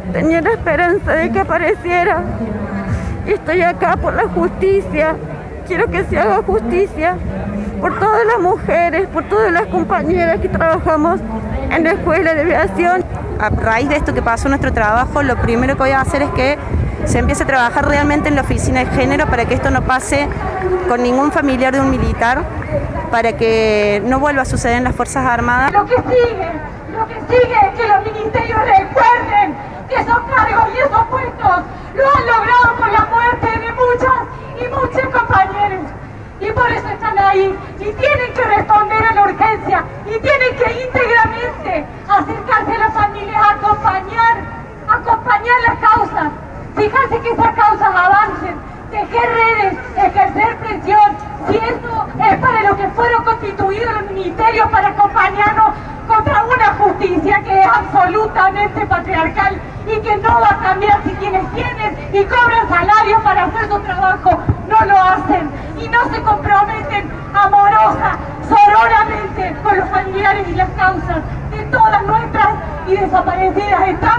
Tenía la esperanza de que apareciera. Y estoy acá por la justicia. Quiero que se haga justicia por todas las mujeres, por todas las compañeras que trabajamos en la escuela de aviación. A raíz de esto que pasó en nuestro trabajo, lo primero que voy a hacer es que se empiece a trabajar realmente en la oficina de género para que esto no pase con ningún familiar de un militar, para que no vuelva a suceder en las Fuerzas Armadas. Lo que sigue es que los ministerios recuerden que esos cargos y esos puestos lo han logrado con la muerte de muchas y muchos compañeros. Y por eso están ahí, y tienen que responder a la urgencia, y tienen que íntegramente acercarse a las familias, acompañar las causas, fijarse que esas causas avancen, tejer redes, ejercer presión. Si esto es para lo que fueron constituidos los ministerios, para acompañarnos contra una justicia que es absolutamente patriarcal y que no va a cambiar si quienes tienen y cobran salarios para hacer su trabajo no lo hacen y no se comprometen amorosa, sororamente con los familiares y las causas de todas nuestras y desaparecidas.